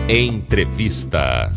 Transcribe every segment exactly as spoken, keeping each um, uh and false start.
Entrevista.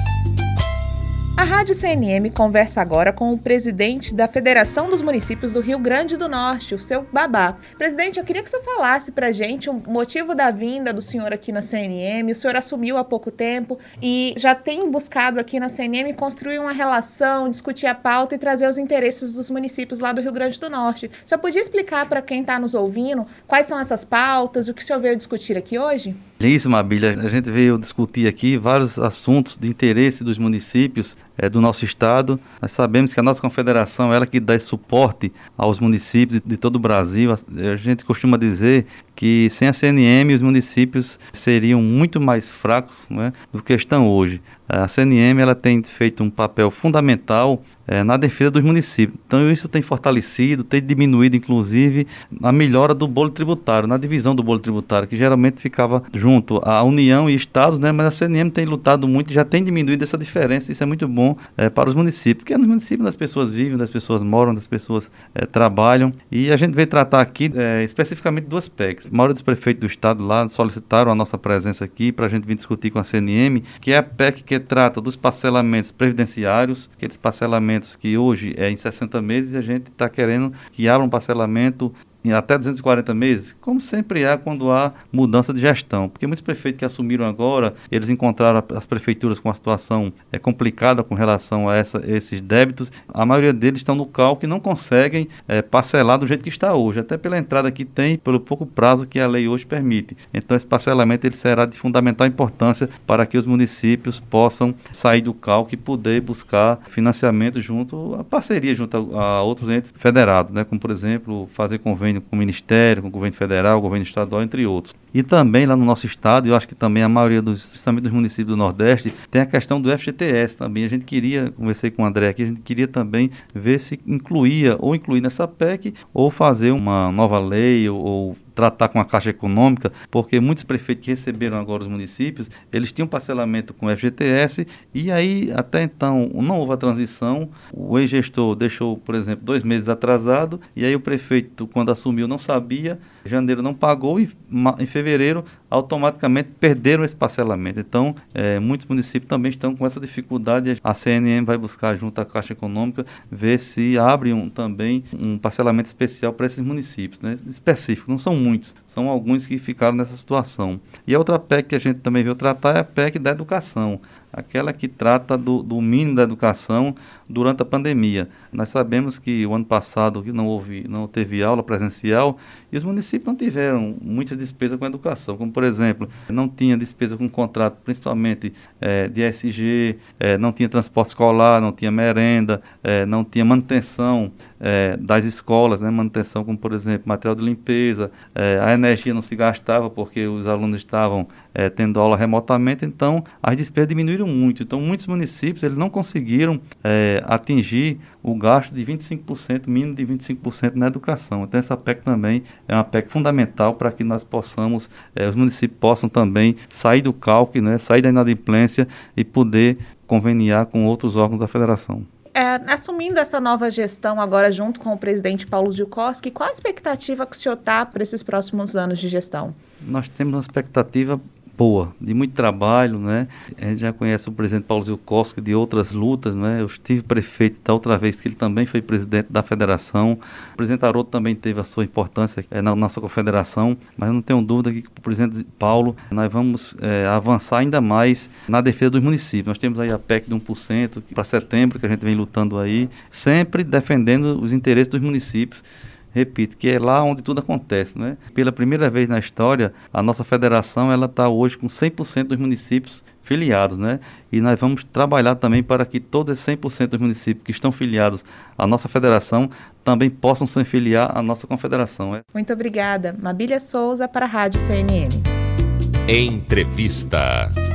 A Rádio C N M conversa agora com o presidente da Federação dos Municípios do Rio Grande do Norte, o seu Babá. Presidente, eu queria que o senhor falasse pra gente o motivo da vinda do senhor aqui na C N M. O senhor assumiu há pouco tempo e já tem buscado aqui na C N M construir uma relação, discutir a pauta e trazer os interesses dos municípios lá do Rio Grande do Norte. O senhor podia explicar para quem está nos ouvindo quais são essas pautas, o que o senhor veio discutir aqui hoje? Isso, Mabília. A gente veio discutir aqui vários assuntos de interesse dos municípios é, do nosso estado. Nós sabemos que a nossa confederação é ela que dá esse suporte aos municípios de todo o Brasil. A, a gente costuma dizer que sem a C N M os municípios seriam muito mais fracos, né, do que estão hoje. A C N M ela tem feito um papel fundamental é, na defesa dos municípios. Então isso tem fortalecido, tem diminuído inclusive a melhora do bolo tributário, na divisão do bolo tributário, que geralmente ficava junto à União e Estados, né, mas a C N M tem lutado muito e já tem diminuído essa diferença. Isso é muito bom é, para os municípios, porque nos municípios as pessoas vivem, as pessoas moram, as pessoas é, trabalham, e a gente veio tratar aqui é, especificamente duas P E Cs. A maioria dos prefeitos do estado lá solicitaram a nossa presença aqui para a gente vir discutir com a C N M, que é a P E C que trata dos parcelamentos previdenciários, aqueles parcelamentos que hoje é em sessenta meses, e a gente está querendo que abra um parcelamento em até duzentos e quarenta meses, como sempre há quando há mudança de gestão, porque muitos prefeitos que assumiram agora, eles encontraram as prefeituras com uma situação é, complicada com relação a essa, esses débitos. A maioria deles estão no cálculo e não conseguem é, parcelar do jeito que está hoje, até pela entrada que tem, pelo pouco prazo que a lei hoje permite. Então esse parcelamento ele será de fundamental importância para que os municípios possam sair do cálculo e poder buscar financiamento junto a parceria junto a, a outros entes federados, né, como por exemplo fazer convênio com o Ministério, com o Governo Federal, o Governo Estadual, entre outros. E também lá no nosso estado, eu acho que também a maioria dos, principalmente dos municípios do Nordeste, tem a questão do F G T S também. A gente queria, conversei com o André aqui, a gente queria também ver se incluía, ou incluir nessa P E C, ou fazer uma nova lei, ou, ou tratar com a Caixa Econômica, porque muitos prefeitos que receberam agora os municípios, eles tinham parcelamento com o F G T S, e aí até então não houve a transição, o ex-gestor deixou, por exemplo, dois meses atrasado, e aí o prefeito, quando assumiu, não sabia, em janeiro não pagou, e em fevereiro automaticamente perderam esse parcelamento. Então, é, muitos municípios também estão com essa dificuldade. A C N M vai buscar junto à Caixa Econômica ver se abre um, também um parcelamento especial para esses municípios, né, específico, não são muitos, são alguns que ficaram nessa situação. E a outra P E C que a gente também veio tratar é a P E C da educação, aquela que trata do, do mínimo da educação durante a pandemia. Nós sabemos que o ano passado não houve, não teve aula presencial e os municípios não tiveram muitas despesas com a educação, como por exemplo, não tinha despesa com contrato, principalmente é, de E S G, é, não tinha transporte escolar, não tinha merenda, é, não tinha manutenção é, das escolas, né, manutenção como por exemplo material de limpeza, é, a energia não se gastava porque os alunos estavam é, tendo aula remotamente, então as despesas diminuíram muito. Então muitos municípios eles não conseguiram é, atingir o gasto de vinte e cinco por cento, mínimo de vinte e cinco por cento na educação. Então essa P E C também é uma P E C fundamental para que nós possamos, eh, os municípios possam também sair do cálculo, né, sair da inadimplência e poder conveniar com outros órgãos da federação. É, assumindo essa nova gestão agora junto com o presidente Paulo Ziukowski, qual a expectativa que o senhor está para esses próximos anos de gestão? Nós temos uma expectativa boa, de muito trabalho, né? A gente já conhece o presidente Paulo Ziukowski de outras lutas, né? Eu estive prefeito da outra vez que ele também foi presidente da federação. O presidente Haroldo também teve a sua importância é, na nossa confederação, mas eu não tenho dúvida que com o presidente Paulo nós vamos é, avançar ainda mais na defesa dos municípios. Nós temos aí a P E C de um por cento para setembro, que a gente vem lutando aí, sempre defendendo os interesses dos municípios. Repito, que é lá onde tudo acontece, né? Pela primeira vez na história, a nossa federação ela está hoje com cem por cento dos municípios filiados, né? E nós vamos trabalhar também para que todos os cem por cento dos municípios que estão filiados à nossa federação também possam se filiar à nossa confederação. Né? Muito obrigada. Mabília Souza para a Rádio C N M. Entrevista.